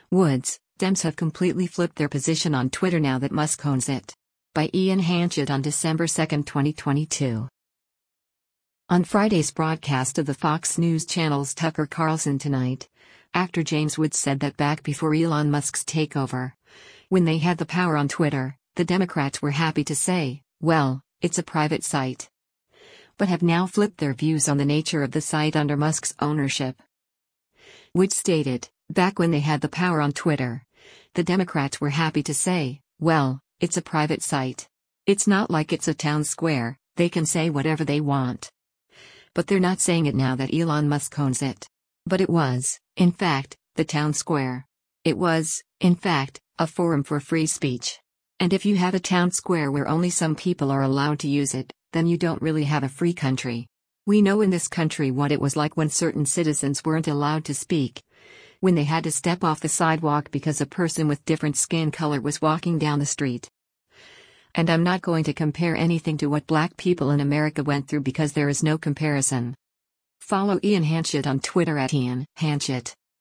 Woods, Dems have completely flipped their position on Twitter now that Musk owns it. By Ian Hanchett on December 2, 2022. On Friday's broadcast of the Fox News Channel's Tucker Carlson Tonight, actor James Woods said that back before Elon Musk's takeover, when they had the power on Twitter, the Democrats were happy to say, well, it's a private site. But have now flipped their views on the nature of the site under Musk's ownership. Woods stated, back when they had the power on Twitter, the Democrats were happy to say, well, it's a private site. It's not like it's a town square, they can say whatever they want. But they're not saying it now that Elon Musk owns it. But it was, in fact, the town square. It was, in fact, a forum for free speech. And if you have a town square where only some people are allowed to use it, then you don't really have a free country. We know in this country what it was like when certain citizens weren't allowed to speak. When they had to step off the sidewalk because a person with different skin color was walking down the street. And I'm not going to compare anything to what black people in America went through because there is no comparison. Follow Ian Hanchett on Twitter at Ian Hanchett.